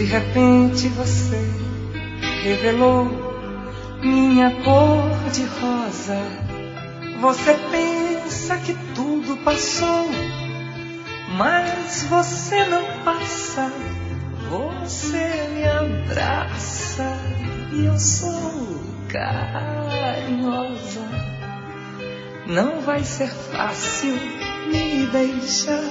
De repente você revelou minha cor de rosa. Você pensa que tudo passou, mas você não passa. Você me abraça e eu sou carinhosa. Não vai ser fácil me deixar.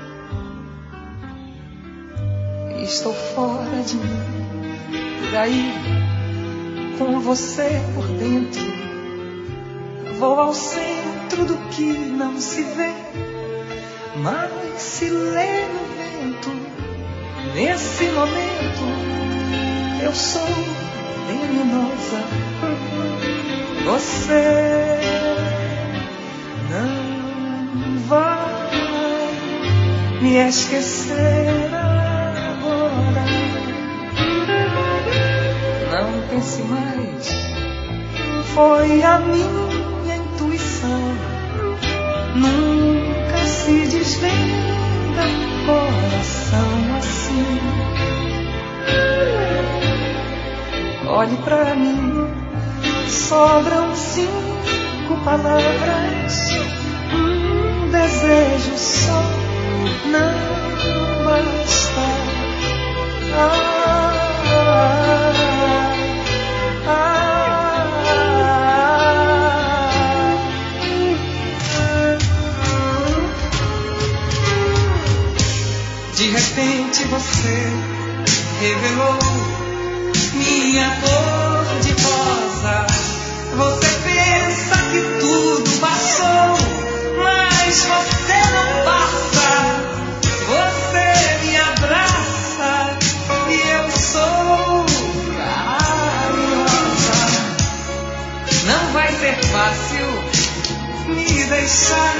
Estou fora de mim, por aí, com você por dentro. Vou ao centro do que não se vê, mas se lê no vento. Nesse momento eu sou venenosa. Você não vai me esquecer agora. Não pense mais, foi a minha intuição. Nunca se desvenda um coração assim. Olhe pra mim, sobram 5 palavras, um desejo só não basta. De repente você revelou minha cor de rosa. Você pensa que tudo passou, mas você não passa. Você me abraça e eu sou carinhosa. Não vai ser fácil me deixar.